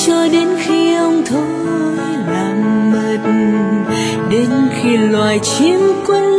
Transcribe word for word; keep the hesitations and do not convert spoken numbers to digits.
cho đến khi ông thôi làm mất, đến khi loài chim quên